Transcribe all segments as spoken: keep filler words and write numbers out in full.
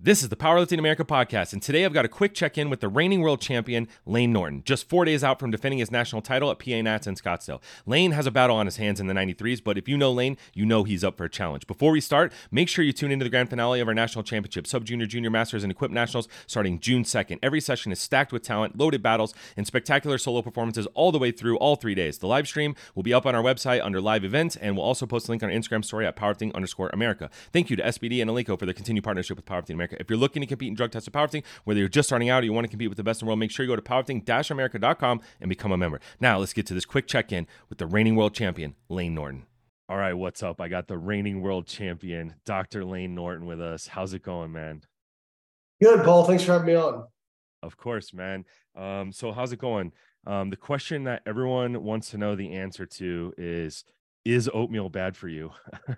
This is the Powerlifting America podcast, and today I've got a quick check-in with the reigning world champion, Layne Norton, just four days out from defending his national title at P A Nats in Scottsdale. Layne has a battle on his hands in the ninety-threes, but if you know Layne, you know he's up for a challenge. Before we start, make sure you tune into the grand finale of our national championship, Sub-Junior, Junior Masters, and Equip Nationals starting June second. Every session is stacked with talent, loaded battles, and spectacular solo performances all the way through all three days. The live stream will be up on our website under live events, and we'll also post a link on our Instagram story at powerlifting underscore America. Thank you to S B D and Alico for their continued partnership with Powerlifting America. If you're looking to compete in drug-tested powerlifting, whether you're just starting out or you want to compete with the best in the world, make sure you go to powerlifting america dot com and become a member. Now, let's get to this quick check-in with the reigning world champion, Layne Norton. All right, what's up? I got the reigning world champion, Doctor Layne Norton, with us. How's it going, man? Good, Paul. Thanks for having me on. Of course, man. Um, so how's it going? Um, the question that everyone wants to know the answer to is, is oatmeal bad for you?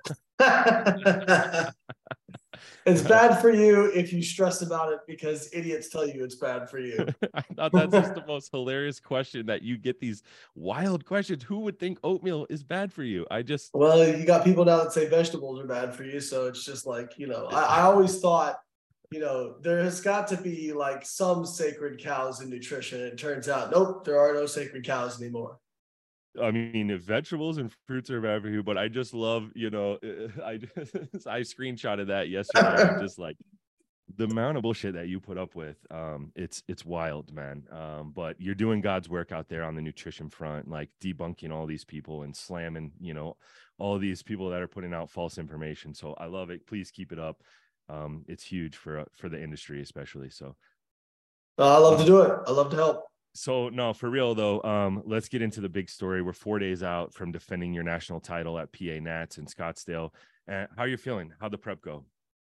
It's bad for you if you stress about it because idiots tell you it's bad for you. I thought that's just the most hilarious question, that you get these wild questions. Who would think oatmeal is bad for you? I just... Well, you got people now that say vegetables are bad for you. So it's just like, you know, I, I always thought, you know, there has got to be like some sacred cows in nutrition. It turns out, nope, there are no sacred cows anymore. I mean, if vegetables and fruits are bad for you, but I just love, you know, I I screenshotted that yesterday. I'm just like, the amount of bullshit that you put up with, um, it's it's wild, man. Um, but you're doing God's work out there on the nutrition front, like debunking all these people and slamming, you know, all these people that are putting out false information. So I love it. Please keep it up. Um, it's huge for for the industry, especially. So uh, I love to do it. I love to help. So no, for real though, um, let's get into the big story. We're four days out from defending your national title at P A Nats in Scottsdale. And how are you feeling? How'd the prep go?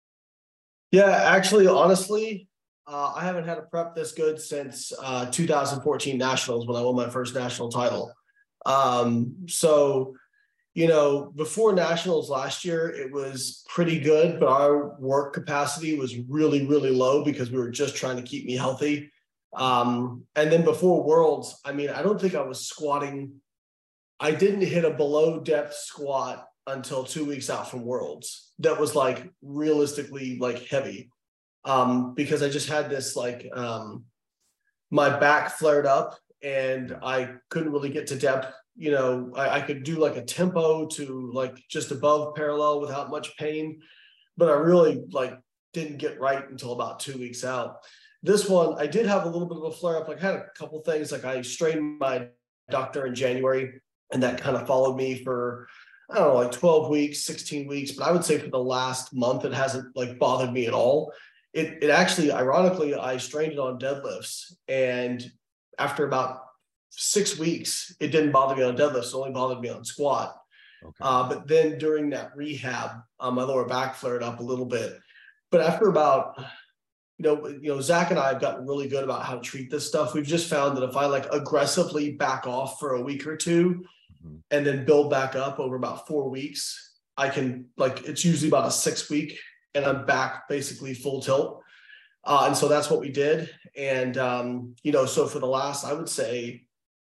Yeah, actually, honestly, uh, I haven't had a prep this good since uh, two thousand fourteen Nationals when I won my first national title. Um, so, you know, before Nationals last year, it was pretty good, but our work capacity was really, really low because we were just trying to keep me healthy. Um, and then before Worlds, I mean, I don't think I was squatting. I didn't hit a below depth squat until two weeks out from Worlds. That was like realistically like heavy. Um, because I just had this like, um, my back flared up and I couldn't really get to depth. You know, I, I could do like a tempo to like just above parallel without much pain, but I really like didn't get right until about two weeks out. This one, I did have a little bit of a flare up. Like I had a couple things, like I strained my adductor in January, and that kind of followed me for, I don't know, like twelve weeks, sixteen weeks. But I would say for the last month, it hasn't like bothered me at all. It, it actually, ironically, I strained it on deadlifts. And after about six weeks, it didn't bother me on deadlifts. It only bothered me on squat. Okay. Uh, but then during that rehab, um, my lower back flared up a little bit. But after about... You know, you know, Zach and I have gotten really good about how to treat this stuff. We've just found that if I like aggressively back off for a week or two mm-hmm. and then build back up over about four weeks, I can like, it's usually about a six week and I'm back basically full tilt. Uh, and so that's what we did. And, um, you know, so for the last, I would say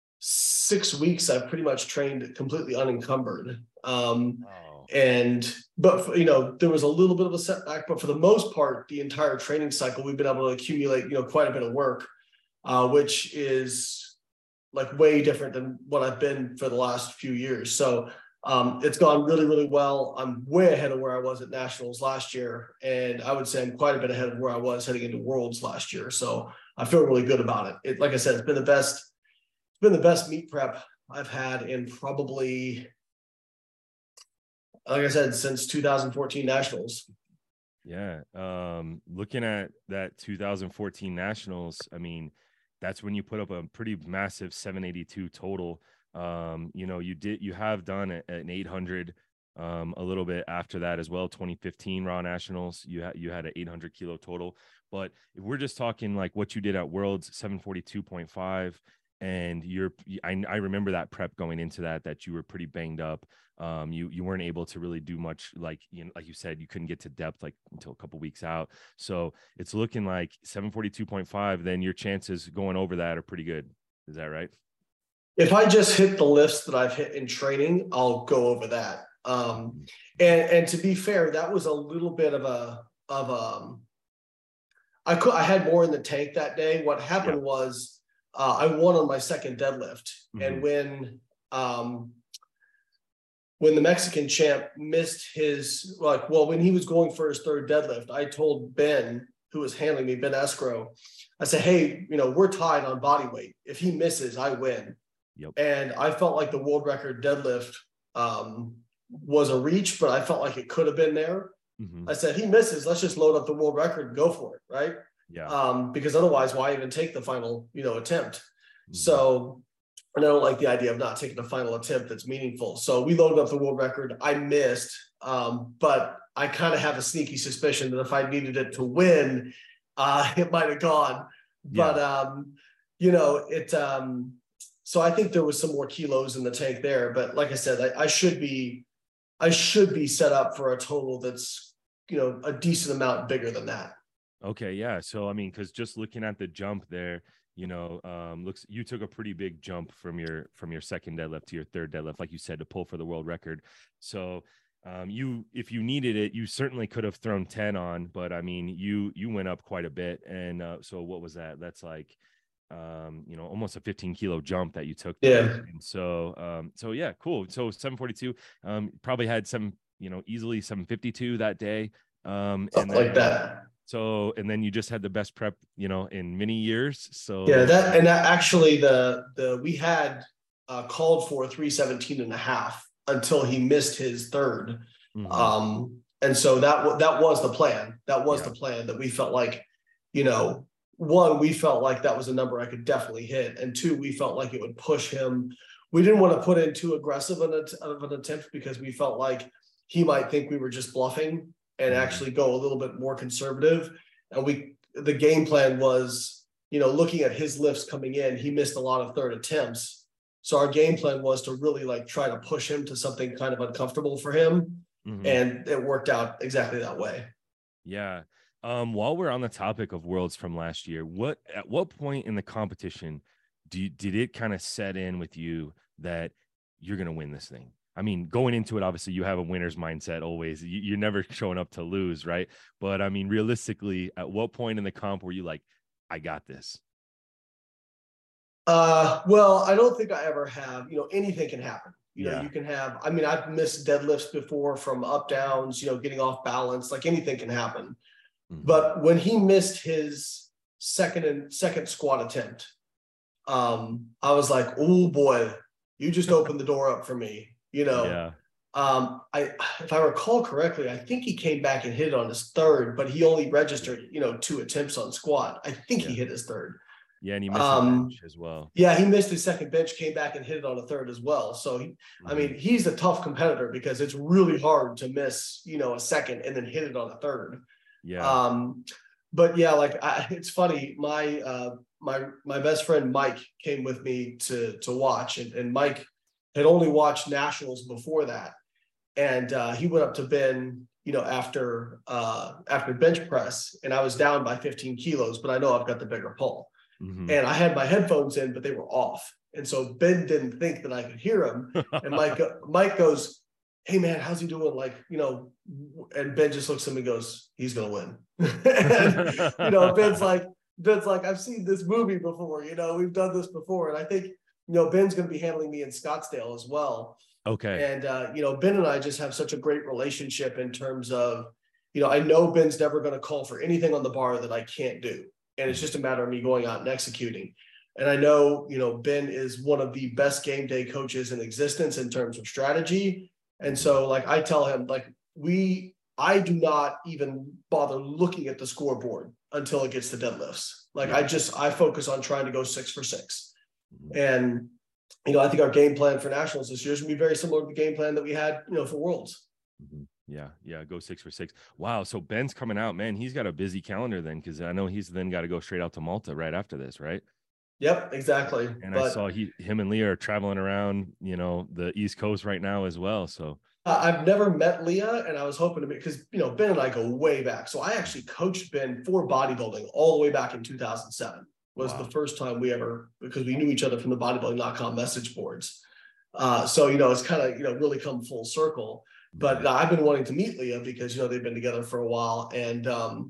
six weeks, I've pretty much trained completely unencumbered. Um, wow. And, but, you know, there was a little bit of a setback, but for the most part, the entire training cycle, we've been able to accumulate, you know, quite a bit of work, uh, which is like way different than what I've been for the last few years. So um, it's gone really, really well. I'm way ahead of where I was at Nationals last year. And I would say I'm quite a bit ahead of where I was heading into Worlds last year. So I feel really good about it. It, like I said, it's been the best, it's been the best meet prep I've had in probably, like I said, since two thousand fourteen Nationals. Yeah. Um, looking at that two thousand fourteen Nationals, I mean, that's when you put up a pretty massive seven eighty-two total. Um, you know, you did, you have done an eight hundred, um, a little bit after that as well. twenty fifteen Raw Nationals, you had, you had an eight hundred kilo total, but if we're just talking like what you did at Worlds, seven forty-two point five, and you're, I, I remember that prep going into that, that you were pretty banged up. Um, you, you weren't able to really do much, like, you know, like you said, you couldn't get to depth like until a couple weeks out. So it's looking like seven forty-two point five, then your chances going over that are pretty good. Is that right? If I just hit the lifts that I've hit in training, I'll go over that. Um, and, and to be fair, that was a little bit of a, of, um, I could, I had more in the tank that day. What happened Yeah. was uh, I won on my second deadlift. Mhm. And when, um, when the Mexican champ missed his, like, well, when he was going for his third deadlift, I told Ben, who was handling me, Ben Escrow, I said, hey, you know, we're tied on body weight. If he misses, I win. Yep. And I felt like the world record deadlift um, was a reach, but I felt like it could have been there. Mhm. I said, he misses, let's just load up the world record and go for it, right? Yeah. Um, because otherwise, why even take the final, you know, attempt? Mhm. So, and I don't like the idea of not taking a final attempt that's meaningful. So we loaded up the world record. I missed, um, but I kind of have a sneaky suspicion that if I needed it to win, uh, it might have gone. Yeah. But um, you know, it. Um, so I think there was some more kilos in the tank there. But like I said, I, I should be, I should be set up for a total that's, you know, a decent amount bigger than that. Okay, yeah. So I mean, because just looking at the jump there, you know, um, looks you took a pretty big jump from your from your second deadlift to your third deadlift, like you said, to pull for the world record. So um, you, if you needed it, you certainly could have thrown ten on, but I mean, you you went up quite a bit, and uh, so what was that? That's like, um, you know, almost a fifteen kilo jump that you took there. Yeah. And so, um, so yeah, cool. So seven forty-two, um, probably had some, you know, easily seven fifty-two that day, um, and Something then, like that. so, and then you just had the best prep, you know, in many years. So Yeah, that and that actually the the we had uh, called for three seventeen and a half until he missed his third. Mhm. Um, and so that that was the plan. That was Yeah. the plan that we felt like, you know, one, we felt like that was a number I could definitely hit, and two, we felt like it would push him. We didn't want to put in too aggressive an, of an attempt because we felt like he might think we were just bluffing and Mhm. actually go a little bit more conservative. And we, the game plan was, you know, looking at his lifts coming in, he missed a lot of third attempts. So our game plan was to really like try to push him to something kind of uncomfortable for him. Mhm. And it worked out exactly that way. Yeah. Um, while we're on the topic of worlds from last year, what at what point in the competition do you, did it kind of set in with you that you're going to win this thing? I mean, going into it, obviously you have a winner's mindset always. You, you're never showing up to lose, right? But I mean, realistically, at what point in the comp were you like, I got this? Uh, well, I don't think I ever have, you know, anything can happen. You know, Yeah. you can have, I mean, I've missed deadlifts before from up downs, you know, getting off balance, like anything can happen. Mhm. But when he missed his second and second squat attempt, um, I was like, oh boy, you just opened the door up for me, you know. Yeah. Um, I if I recall correctly, I think he came back and hit it on his third, but he only registered, you know, two attempts on squat. I think Yeah. he hit his third. Yeah. And he missed Um, the bench as well. Yeah, he missed his second bench, came back and hit it on a third as well. So, he, I mean, he's a tough competitor because it's really hard to miss, you know, a second and then hit it on a third. Yeah. Um, but yeah, like I, it's funny. My uh, my my best friend Mike came with me to to watch, and, and Mike had only watched nationals before that, and uh, he went up to Ben, you know, after uh, after bench press, and I was down by fifteen kilos, but I know I've got the bigger pull. Mhm. And I had my headphones in, but they were off. And so Ben didn't think that I could hear him. And Mike, Mike goes, hey man, how's he doing? Like, you know, and Ben just looks at him and goes, he's going to win. And, you know, Ben's like, Ben's like, I've seen this movie before, you know, we've done this before. And I think, you know, Ben's going to be handling me in Scottsdale as well. Okay. And, uh, you know, Ben and I just have such a great relationship in terms of, you know, I know Ben's never going to call for anything on the bar that I can't do. And it's just a matter of me going out and executing. And I know, you know, Ben is one of the best game day coaches in existence in terms of strategy. And so like I tell him, like we, I do not even bother looking at the scoreboard until it gets to deadlifts. Like Yeah. I just, I focus on trying to go six for six. Mhm. And, you know, I think our game plan for nationals this year is going to be very similar to the game plan that we had, you know, for worlds. Mhm. Yeah, yeah, go six for six. Wow. So Ben's coming out, man. He's got a busy calendar then, because I know he's then got to go straight out to Malta right after this, right? Yep, exactly. And but, I saw he, him and Leah are traveling around, you know, the East Coast right now as well. So uh, I've never met Leah, and I was hoping to meet because you know Ben and I go way back. So I actually coached Ben for bodybuilding all the way back in two thousand seven. Was Wow. the first time we ever, because we knew each other from the bodybuilding dot com message boards. Uh, so you know it's kind of you know really come full circle. But Yeah. I've been wanting to meet Leah because you know they've been together for a while, and um,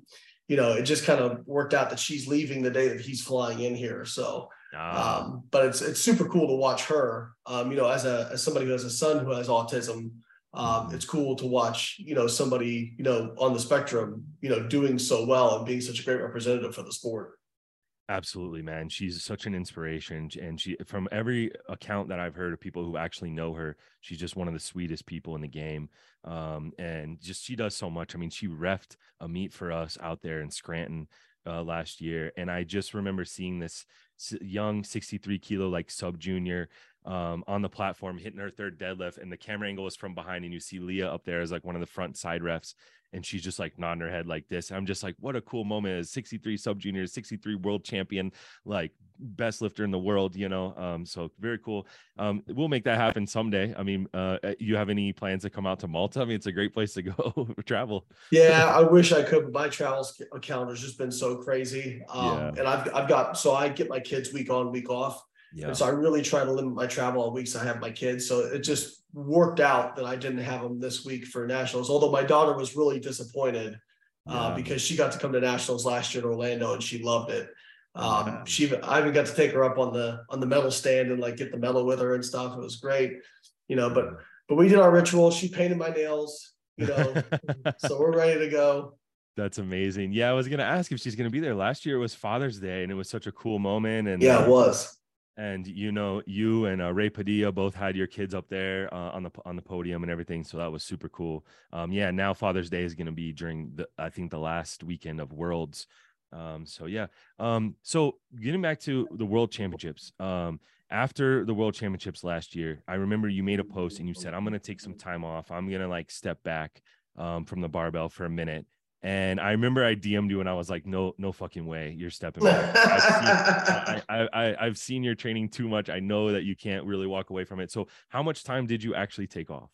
you know, it just kind of worked out that she's leaving the day that he's flying in here. So, Ah. um, but it's it's super cool to watch her. Um, you know, as a as somebody who has a son who has autism, um, Mhm. it's cool to watch, you know, somebody, you know, on the spectrum, you know, doing so well and being such a great representative for the sport. Absolutely, man. She's such an inspiration. And she, from every account that I've heard of people who actually know her, she's just one of the sweetest people in the game. Um, and just she does so much. I mean, she reffed a meet for us out there in Scranton uh, last year. And I just remember seeing this s- young sixty-three kilo, like sub junior, um, on the platform hitting her third deadlift. And the camera angle is from behind, and you see Leah up there as like one of the front side refs. And she's just like nodding her head like this. I'm just like, what a cool moment. As sixty-three sub junior, sixty-three world champion, like best lifter in the world, you know? Um, so very cool. Um, we'll make that happen someday. I mean, uh, you have any plans to come out to Malta? I mean, it's a great place to go travel. Yeah, I wish I could, but my travel calendar's just been so crazy. Yeah. Um, and I've I've got so I get my kids week on, week off. Yeah. And so I really try to limit my travel on weeks I have my kids. So it just worked out that I didn't have them this week for nationals. Although my daughter was really disappointed uh, Yeah. because she got to come to nationals last year in Orlando and she loved it. Um, Yeah. she I even got to take her up on the on the medal stand and like get the medal with her and stuff. It was great, you know. But but we did our ritual. She painted my nails, you know. So we're ready to go. That's amazing. Yeah, I was gonna ask if she's gonna be there. Last year it was Father's Day, and it was such a cool moment. And Yeah, uh, it was. and you know, you and uh, Ray Padilla both had your kids up there uh, on the on the podium and everything, so that was super cool. Um, yeah, now Father's Day is gonna be during the I think the last weekend of Worlds. Um, so yeah. Um, so getting back to the World Championships. Um, after the World Championships last year, I remember you made a post and you said, "I'm gonna take some time off. I'm gonna like step back um, from the barbell for a minute." And I remember I D M'd you and I was like, no, no fucking way. You're stepping back. I've seen, I, I, I, I've seen your training too much. I know that you can't really walk away from it. So how much time did you actually take off?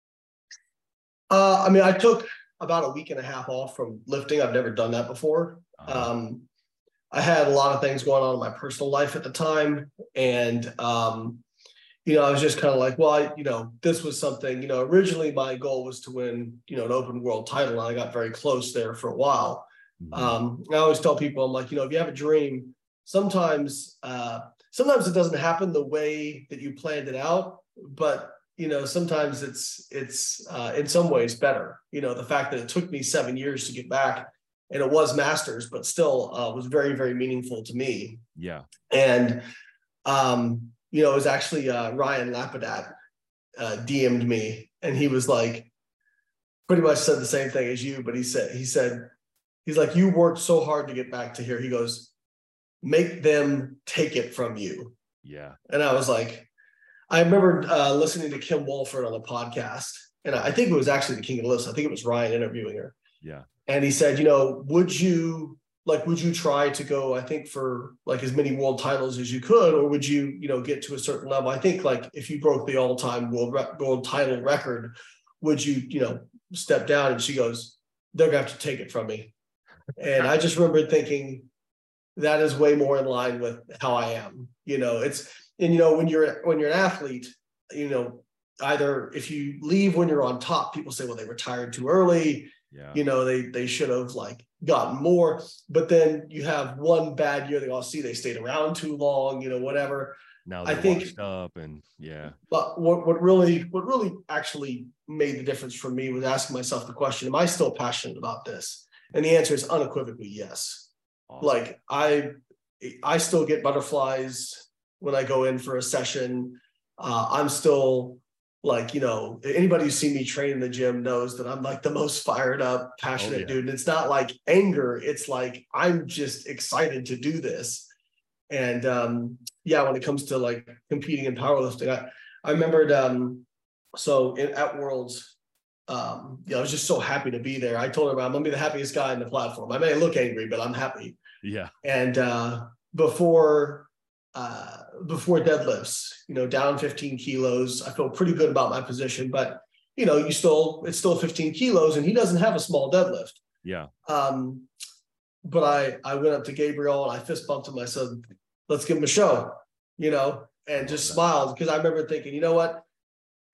Uh, I mean, I took about a week and a half off from lifting. I've never done that before. Uh, Um, I had a lot of things going on in my personal life at the time. And, um, you know, I was just kind of like, well, I, you know, this was something, you know, originally my goal was to win, you know, an open world title. And I got very close there for a while. mhm. Um, I always tell people, I'm like, you know, if you have a dream, sometimes, uh, sometimes it doesn't happen the way that you planned it out, but you know, sometimes it's, it's, uh, in some ways better, you know, the fact that it took me seven years to get back and it was masters, but still, uh, was very, very meaningful to me. Yeah. And, um, you know, it was actually, uh, Ryan Lapidat, uh, D M'd me and he was like, pretty much said the same thing as you, but he said, he said, he's like, you worked so hard to get back to here. He goes, make them take it from you. Yeah. And I was like, I remember uh, listening to Kim Wolford on the podcast, and I think it was actually the King of the Lifts. I think it was Ryan interviewing her. Yeah. And he said, you know, would you like, would you try to go, I think, for like as many world titles as you could, or would you, you know, get to a certain level? I think like if you broke the all-time world world title record, would you, you know, step down? And she goes, they're gonna have to take it from me. And I just remember thinking, that is way more in line with how I am. You know, it's, and you know, when you're when you're an athlete, you know, either if you leave when you're on top, people say, well, they retired too early. Yeah. You know, they they should have like gotten more. But then you have one bad year, they all see they stayed around too long, you know, whatever. Now I they're think washed up and yeah. But what, what really what really actually made the difference for me was asking myself the question, am I still passionate about this? And the answer is unequivocally yes. Awesome. Like I I still get butterflies when I go in for a session. Uh, I'm still like, you know, anybody who's seen me train in the gym knows that I'm like the most fired up, passionate Oh, yeah. dude. And it's not like anger. It's like, I'm just excited to do this. And um, yeah, when it comes to like competing in powerlifting, I, I remembered, um, so in, at Worlds, um, yeah, I was just so happy to be there. I told her, I'm gonna be the happiest guy on the platform. I may look angry, but I'm happy. Yeah. And uh, before uh, before deadlifts, you know, down fifteen kilos, I feel pretty good about my position. But you know, you still it's still fifteen kilos, and he doesn't have a small deadlift. Yeah. Um, but I I went up to Gabriel and I fist bumped him. I said, "Let's give him a show," you know, and just smiled because I remember thinking, you know what,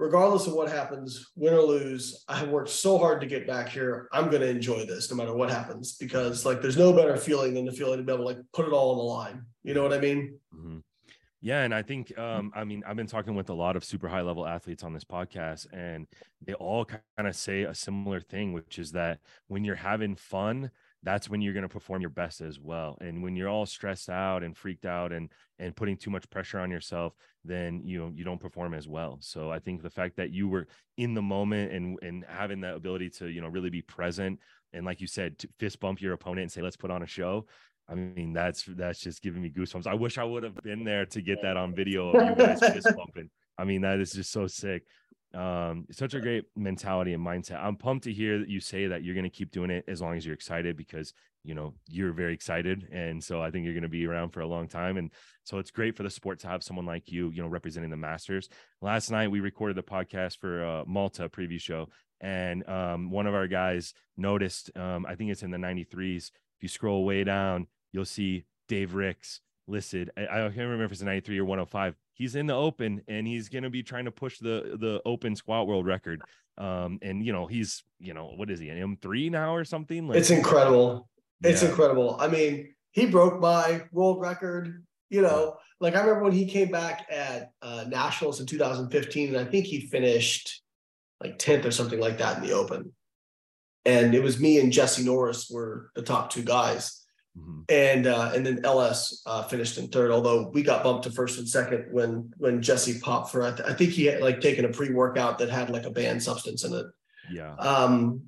regardless of what happens, win or lose, I have worked so hard to get back here. I'm going to enjoy this no matter what happens, because like, there's no better feeling than the feeling to be able to like put it all on the line. You know what I mean? Mm-hmm. Yeah. And I think, um, I mean, I've been talking with a lot of super high level athletes on this podcast, and they all kind of say a similar thing, which is that when you're having fun, that's when you're going to perform your best as well. And when you're all stressed out and freaked out and, and putting too much pressure on yourself, then, you know, you don't perform as well. So I think the fact that you were in the moment and, and having that ability to, you know, really be present, and like you said, to fist bump your opponent and say, let's put on a show. I mean, that's, that's just giving me goosebumps. I wish I would have been there to get that on video of you guys fist bumping. I mean, that is just so sick. Um, it's such a great mentality and mindset. I'm pumped to hear that you say that you're going to keep doing it as long as you're excited, because, you know, you're very excited. And so I think you're going to be around for a long time. And so it's great for the sport to have someone like you, you know, representing the Masters. Last night, we recorded the podcast for uh, Malta preview show. And um, one of our guys noticed, um, I think it's in the ninety-threes. If you scroll way down, you'll see Dave Ricks listed. I, I can't remember if it's a ninety-three or one oh five. He's in the open, and he's going to be trying to push the, the open squat world record. Um, and, you know, he's, you know, what is he, an M three now or something? Like, it's incredible. It's yeah. incredible. I mean, he broke my world record, you know, like I remember when he came back at uh, Nationals in two thousand fifteen, and I think he finished like tenth or something like that in the open. And it was me and Jesse Norris were the top two guys. Mm-hmm. And uh, and then L S uh, finished in third, although we got bumped to first and second when when Jesse popped for, I, th- I think he had like taken a pre-workout that had like a banned substance in it. Yeah. Um,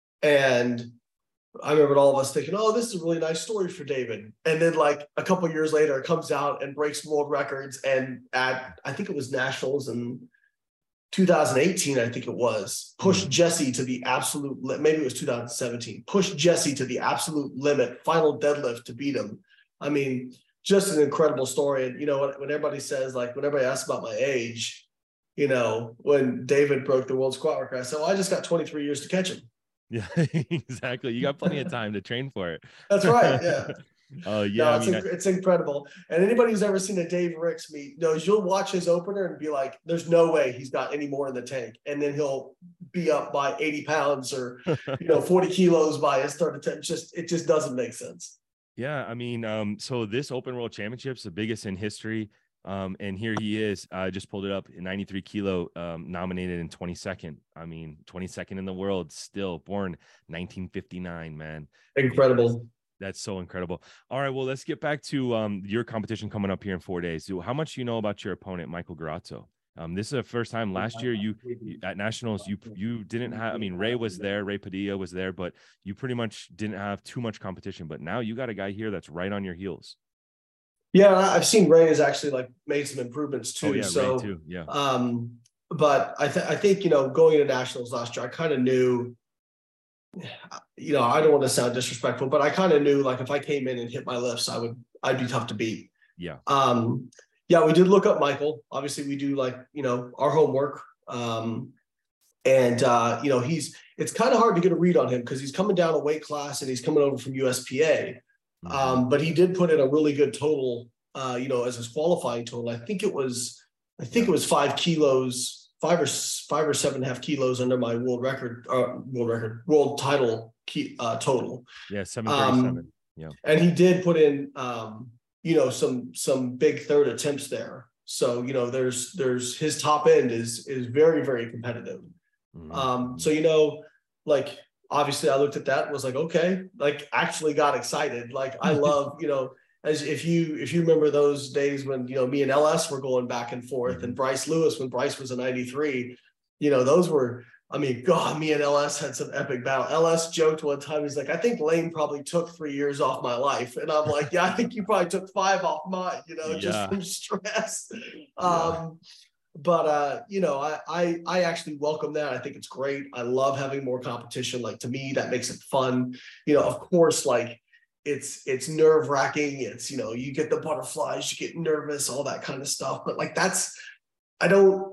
and I remember all of us thinking, oh, this is a really nice story for David. And then like a couple of years later, it comes out and breaks world records. And at, I think it was Nationals in two thousand eighteen, I think it was, pushed mm-hmm. Jesse to the absolute, li- maybe it was two thousand seventeen, pushed Jesse to the absolute limit, final deadlift to beat him. I mean, just an incredible story. And, you know, when, when everybody says, like, when everybody asks about my age, you know, when David broke the world squat record, I said, well, I just got twenty-three years to catch him. Yeah, exactly. You got plenty of time to train for it. That's right. Yeah. Oh yeah, no, I it's, mean, inc- it's incredible. And anybody who's ever seen a Dave Ricks meet knows you'll watch his opener and be like, there's no way he's got any more in the tank. And then he'll be up by eighty pounds or, you know, forty kilos by his third attempt. Just, it just doesn't make sense. Yeah. I mean, um, so this Open World Championship's the biggest in history. Um, and here he is. I just pulled it up, ninety-three kilo, um, nominated in twenty-second. I mean, twenty-second in the world, still born nineteen fifty-nine, man. Incredible. That's so incredible. All right, well, let's get back to um, your competition coming up here in four days. How much do you know about your opponent, Michael Garazzo? Um, this is the first time last year you, you at Nationals, you you didn't have, I mean, Ray was there, Ray Padilla was there, but you pretty much didn't have too much competition. But now you got a guy here that's right on your heels. Yeah, I've seen Ray has actually like made some improvements too. Oh, yeah, so, Ray too. Yeah. Um, but I, th- I think, you know, going into Nationals last year, I kind of knew, you know, I don't want to sound disrespectful, but I kind of knew like if I came in and hit my lifts, I would, I'd be tough to beat. Yeah. Um, yeah, we did look up Michael. Obviously we do like, you know, our homework. Um, and, uh, you know, he's, it's kind of hard to get a read on him because he's coming down a weight class and he's coming over from U S P A. Mm-hmm. Um, but he did put in a really good total, uh, you know, as his qualifying total. I think it was, I think yeah. it was five kilos, five or five or seven and a half kilos under my world record, uh, world record, world title key, uh, total. Yeah, seven thirty-seven. Um, yeah, and he did put in, um, you know, some some big third attempts there. So you know, there's there's his top end is is very very competitive. Mm-hmm. Um, so you know, like obviously, I looked at that and was like, okay, like actually got excited. Like I love, you know. As if you if you remember those days when, you know, me and L S were going back and forth, mm-hmm. and Bryce Lewis when Bryce was a ninety-three, you know, those were, I mean, God, me and L S had some epic battle. L S joked one time, he's like, I think Lane probably took three years off my life. And I'm like, yeah, I think you probably took five off mine, you know, yeah. just from stress. Yeah. Um, but, uh, you know, I, I, I actually welcome that. I think it's great. I love having more competition. Like to me, that makes it fun. You know, of course, like, It's it's nerve wracking. It's, you know, you get the butterflies, you get nervous, all that kind of stuff. But like, that's, I don't,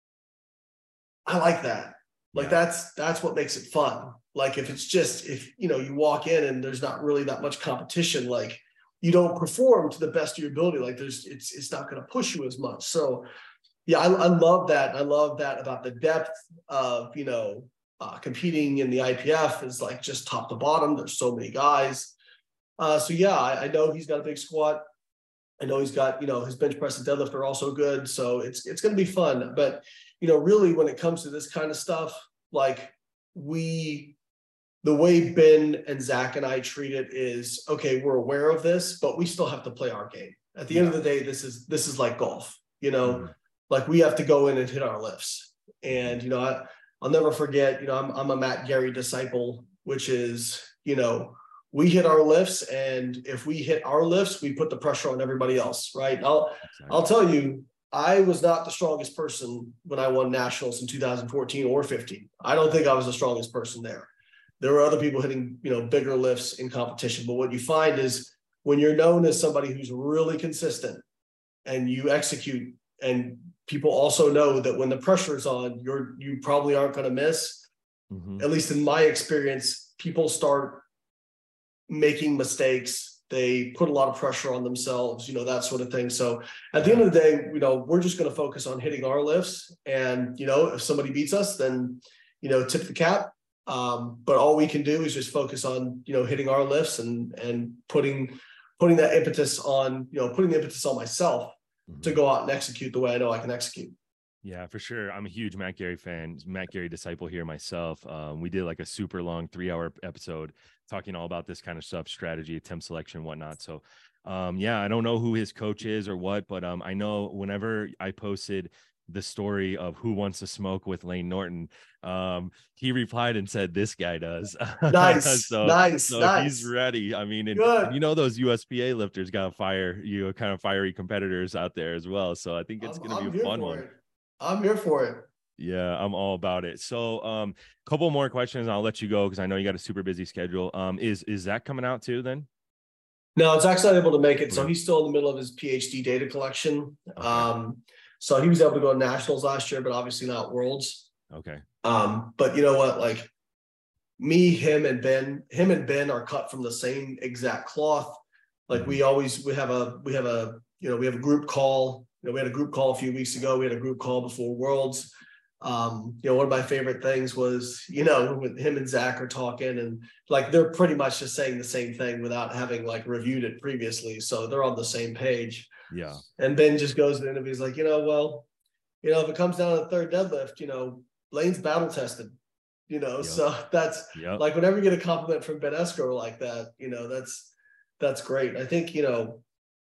I like that. Like, yeah. that's, that's what makes it fun. Like if it's just, if, you know, you walk in and there's not really that much competition, like you don't perform to the best of your ability. Like there's, it's, it's not going to push you as much. So, yeah, I, I love that. I love that about the depth of, you know, uh, competing in the I P F is like just top to bottom. There's so many guys. Uh, so yeah, I, I know he's got a big squat. I know he's got, you know, his bench press and deadlift are also good. So it's, it's going to be fun. But, you know, really when it comes to this kind of stuff, like we, the way Ben and Zach and I treat it is, okay, we're aware of this, but we still have to play our game. At the yeah. end of the day, this is, this is like golf, you know, mm-hmm. like we have to go in and hit our lifts. And, you know, I, I'll never forget, you know, I'm, I'm a Matt Gary disciple, which is, you know, we hit our lifts, and if we hit our lifts, we put the pressure on everybody else, right? I'll exactly. I'll tell you, I was not the strongest person when I won nationals in two thousand fourteen or fifteen. I don't think I was the strongest person there. There were other people hitting, you know, bigger lifts in competition. But what you find is when you're known as somebody who's really consistent and you execute, and people also know that when the pressure is on, you're you probably aren't going to miss. Mm-hmm. At least in my experience, people start making mistakes. They put a lot of pressure on themselves, you know, that sort of thing. So at the end of the day, you know, we're just going to focus on hitting our lifts. And, you know, if somebody beats us, then, you know, tip the cap. Um, but all we can do is just focus on, you know, hitting our lifts and, and putting, putting that impetus on, you know, putting the impetus on myself mm-hmm. to go out and execute the way I know I can execute. Yeah, for sure. I'm a huge Matt Gary fan, Matt Gary disciple here myself. Um, we did like a super long three hour episode talking all about this kind of stuff, strategy, attempt selection, whatnot. So um, yeah, I don't know who his coach is or what, but um, I know whenever I posted the story of who wants to smoke with Layne Norton, um, he replied and said, this guy does. Nice, so, nice, so nice. He's ready. I mean, and, and you know, those U S P A lifters got fire, you know, kind of fiery competitors out there as well. So I think it's going to be a fun one. It. I'm here for it. Yeah, I'm all about it. So um a couple more questions and I'll let you go because I know you got a super busy schedule. Um is is Zach coming out too then? No, Zach's not able to make it. So he's still in the middle of his PhD data collection. Okay. Um so he was able to go to nationals last year, but obviously not worlds. Okay. Um but you know what, like me, him and Ben, him and Ben are cut from the same exact cloth. Like mm-hmm. we always we have a we have a you know we have a group call. You know, we had a group call a few weeks ago. We had a group call before Worlds. Um, you know, one of my favorite things was, you know, when him and Zach are talking and like, they're pretty much just saying the same thing without having like reviewed it previously. So they're on the same page. Yeah. And Ben just goes to the interview. He's like, you know, well, you know, if it comes down to the third deadlift, you know, Layne's battle tested, you know, yep. so that's yep. like, whenever you get a compliment from Ben Escrow like that, you know, that's, that's great. I think, you know,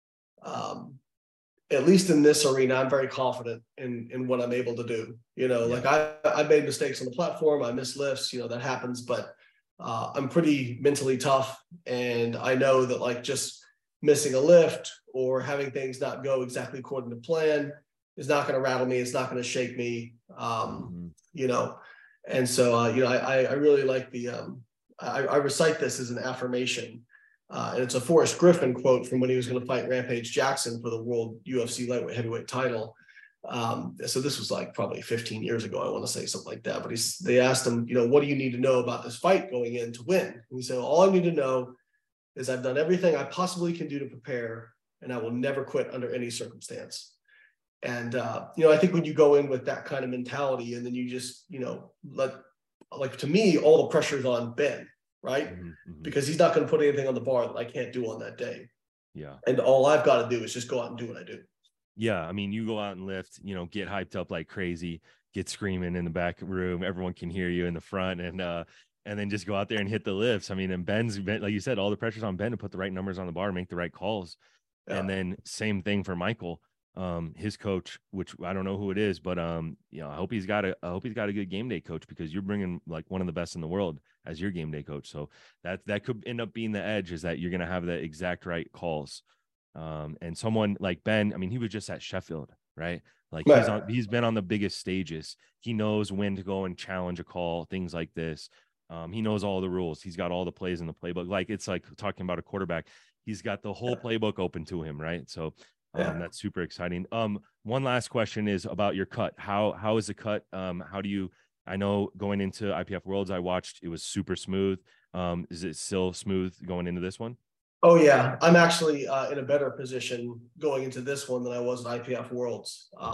um, at least in this arena, I'm very confident in, in what I'm able to do. You know, yeah. like I, I made mistakes on the platform. I missed lifts, you know, that happens, but uh, I'm pretty mentally tough. And I know that like just missing a lift or having things not go exactly according to plan is not going to rattle me. It's not going to shake me, um, mm-hmm. you know? And so, uh, you know, I, I really like the, um, I, I recite this as an affirmation. Uh, and it's a Forrest Griffin quote from when he was going to fight Rampage Jackson for the world U F C lightweight heavyweight title. Um, so this was like probably fifteen years ago. I want to say something like that. But he's, they asked him, you know, what do you need to know about this fight going in to win? And he said, all I need to know is I've done everything I possibly can do to prepare, and I will never quit under any circumstance. And, uh, you know, I think when you go in with that kind of mentality and then you just, you know, let, like to me, all the pressure's on Ben. Right. Mm-hmm, mm-hmm. Because he's not going to put anything on the bar that I can't do on that day. Yeah. And all I've got to do is just go out and do what I do. Yeah. I mean, you go out and lift, you know, get hyped up like crazy, get screaming in the back room. Everyone can hear you in the front and, uh, and then just go out there and hit the lifts. I mean, and Ben's, like you said, all the pressure's on Ben to put the right numbers on the bar, make the right calls. Yeah. And then same thing for Michael, um, his coach, which I don't know who it is, but, um, you know, I hope he's got a, I hope he's got a good game day coach because you're bringing like one of the best in the world as your game day coach. So that, that could end up being the edge is that you're going to have the exact right calls. Um, and someone like Ben, I mean, he was just at Sheffield, right? Like he's on, he's been on the biggest stages. He knows when to go and challenge a call, things like this. Um, he knows all the rules. He's got all the plays in the playbook. Like it's like talking about a quarterback. He's got the whole playbook open to him, right? So um, yeah. that's super exciting. Um, one last question is about your cut. How how is the cut? Um, how do you? I know going into I P F Worlds, I watched it was super smooth. Um, is it still smooth going into this one? Oh yeah, I'm actually uh, in a better position going into this one than I was at I P F Worlds. Um, okay.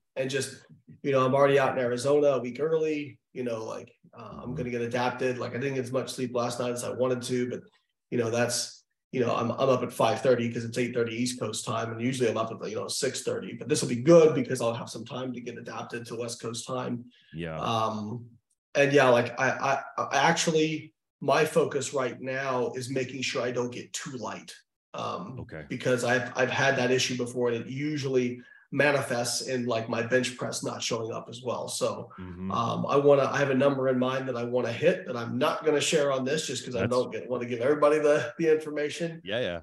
and just, you know, I'm already out in Arizona a week early, you know, like uh, I'm going to get adapted. Like I didn't get as much sleep last night as I wanted to, but you know, that's, you know, I'm, I'm up at five thirty because it's eight thirty East Coast time. And usually I'm up at, you know, six thirty, but this will be good because I'll have some time to get adapted to West Coast time. Yeah. Um, and yeah, like I, I, I actually, my focus right now is making sure I don't get too light. Um, okay. Because I've, I've had that issue before, and it usually manifests in like my bench press not showing up as well. So mm-hmm. um, I want to, I have a number in mind that I want to hit that I'm not going to share on this just because I don't get, want to give everybody the, the information. Yeah. Yeah.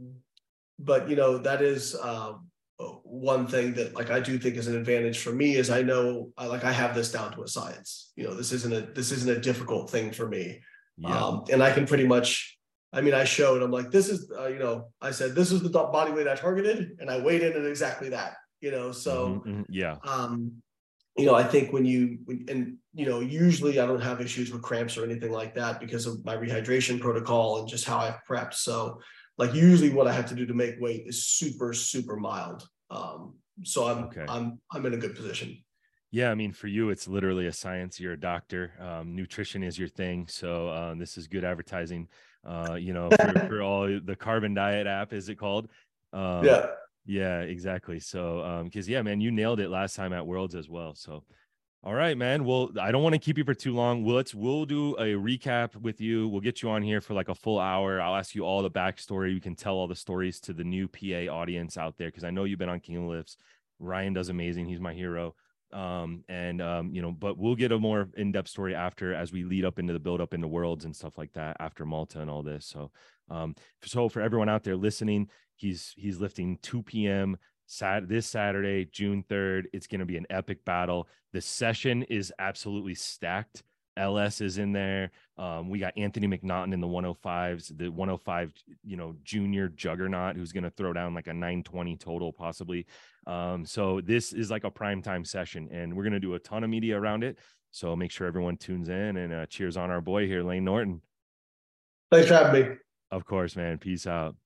But, you know, that is uh, one thing that like I do think is an advantage for me is I know I, like I have this down to a science. You know, this isn't a, this isn't a difficult thing for me. Yeah. Um, and I can pretty much, I mean, I showed, I'm like, this is, uh, you know, I said, this is the body weight I targeted, and I weighed in at exactly that, you know, so, mm-hmm, yeah. Um, you know, I think when you, when, and, you know, usually I don't have issues with cramps or anything like that because of my rehydration protocol and just how I've prepped. So like usually what I have to do to make weight is super, super mild. Um, so I'm, okay. I'm, I'm in a good position. Yeah, I mean, for you, it's literally a science. You're a doctor. Um, nutrition is your thing. So um, this is good advertising. Uh, you know, for, for all the Carbon Diet app, is it called? Um, yeah, yeah, exactly. So, um, because yeah, man, you nailed it last time at Worlds as well. So, all right, man. Well, I don't want to keep you for too long. We'll, let's we'll do a recap with you. We'll get you on here for like a full hour. I'll ask you all the backstory. You can tell all the stories to the new P A audience out there because I know you've been on King of Lifts. Ryan does amazing. He's my hero. Um, and, um, you know, but we'll get a more in-depth story after as we lead up into the build up into Worlds and stuff like that after Malta and all this. So, um, so for everyone out there listening, he's, he's lifting two p.m. Sat this Saturday, June third. It's going to be an epic battle. The session is absolutely stacked. L S is in there. Um, we got Anthony McNaughton in the one oh fives, the one oh five, you know, junior juggernaut who's going to throw down like a nine twenty total possibly. Um, so this is like a primetime session and we're going to do a ton of media around it. So make sure everyone tunes in and uh, cheers on our boy here, Layne Norton. Thanks for having me. Of course, man. Peace out.